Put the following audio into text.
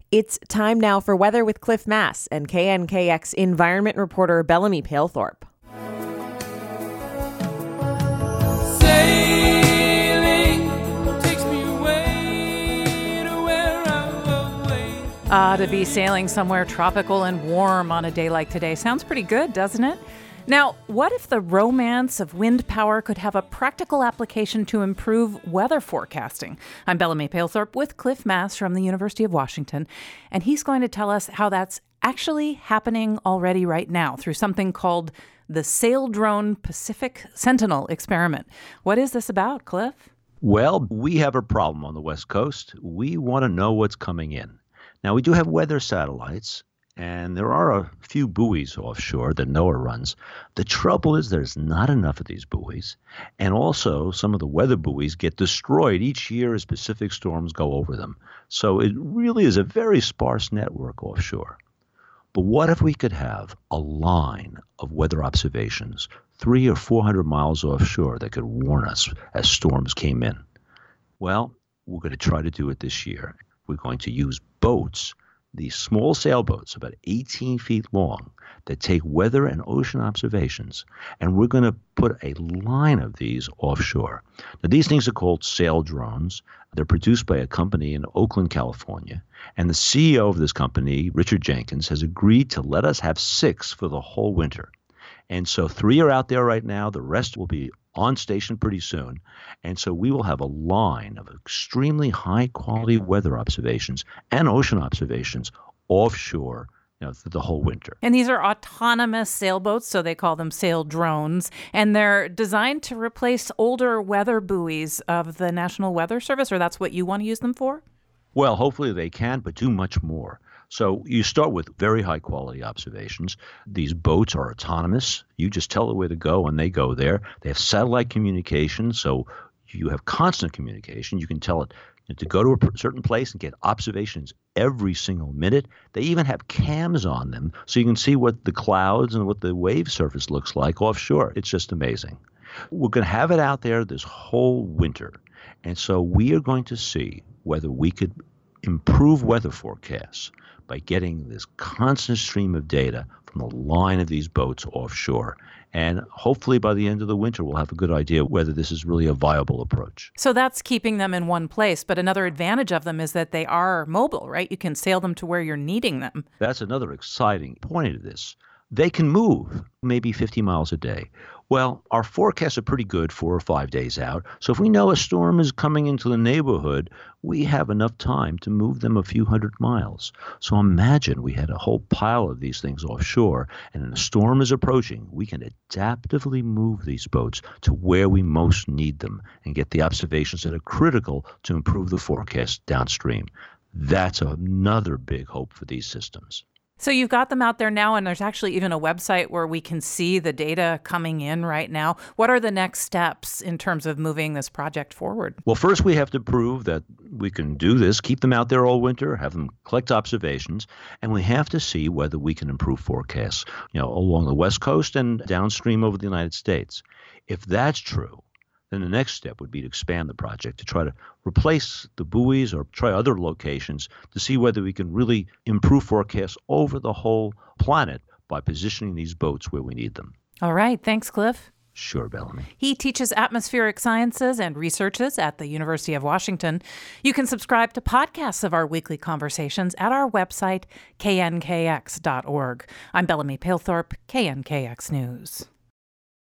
It's time now for Weather with Cliff Mass and KNKX environment reporter Bellamy Palethorpe. To be sailing somewhere tropical and warm on a day like today sounds pretty good, doesn't it? Now, what if the romance of wind power could have a practical application to improve weather forecasting? I'm Bellamy Palethorpe with Cliff Mass from the University of Washington, and he's going to tell us how that's actually happening already right now through something called the Saildrone Pacific Sentinel experiment. What is this about, Cliff? Well, we have a problem on the West Coast. We want to know what's coming in. Now, we do have weather satellites, and there are a few buoys offshore that NOAA runs. The trouble is there's not enough of these buoys, and also some of the weather buoys get destroyed each year as Pacific storms go over them. So it really is a very sparse network offshore. But what if we could have a line of weather observations 300 or 400 miles offshore that could warn us as storms came in? Well, we're going to try to do it this year. We're going to use boats, these small sailboats, about 18 feet long, that take weather and ocean observations, and we're going to put a line of these offshore. Now, these things are called Saildrones. They're produced by a company in Oakland, California, and the CEO of this company, Richard Jenkins, has agreed to let us have 6 for the whole winter. And so 3 are out there right now. The rest will be on station pretty soon. And so we will have a line of extremely high-quality weather observations and ocean observations offshore, through the whole winter. And these are autonomous sailboats, so they call them Saildrones, and they're designed to replace older weather buoys of the National Weather Service, or that's what you want to use them for? Well, hopefully they can, but do much more. So you start with very high quality observations. These boats are autonomous. You just tell it where to go and they go there. They have satellite communication, so you have constant communication. You can tell it to go to a certain place and get observations every single minute. They even have cams on them so you can see what the clouds and what the wave surface looks like offshore. It's just amazing. We're going to have it out there this whole winter. And so we are going to see whether we could improve weather forecasts by getting this constant stream of data from the line of these boats offshore. And hopefully by the end of the winter, we'll have a good idea whether this is really a viable approach. So that's keeping them in one place. But another advantage of them is that they are mobile, right? You can sail them to where you're needing them. That's another exciting point of this. They can move maybe 50 miles a day. Well, our forecasts are pretty good 4 or 5 days out. So if we know a storm is coming into the neighborhood, we have enough time to move them a few hundred miles. So imagine we had a whole pile of these things offshore, and a storm is approaching. We can adaptively move these boats to where we most need them and get the observations that are critical to improve the forecast downstream. That's another big hope for these systems. So you've got them out there now, and there's actually even a website where we can see the data coming in right now. What are the next steps in terms of moving this project forward? Well, first we have to prove that we can do this, keep them out there all winter, have them collect observations, and we have to see whether we can improve forecasts, along the West Coast and downstream over the United States. If that's true, then the next step would be to expand the project to try to replace the buoys or try other locations to see whether we can really improve forecasts over the whole planet by positioning these boats where we need them. All right. Thanks, Cliff. Sure, Bellamy. He teaches atmospheric sciences and researches at the University of Washington. You can subscribe to podcasts of our weekly conversations at our website, knkx.org. I'm Bellamy Palethorpe, KNKX News.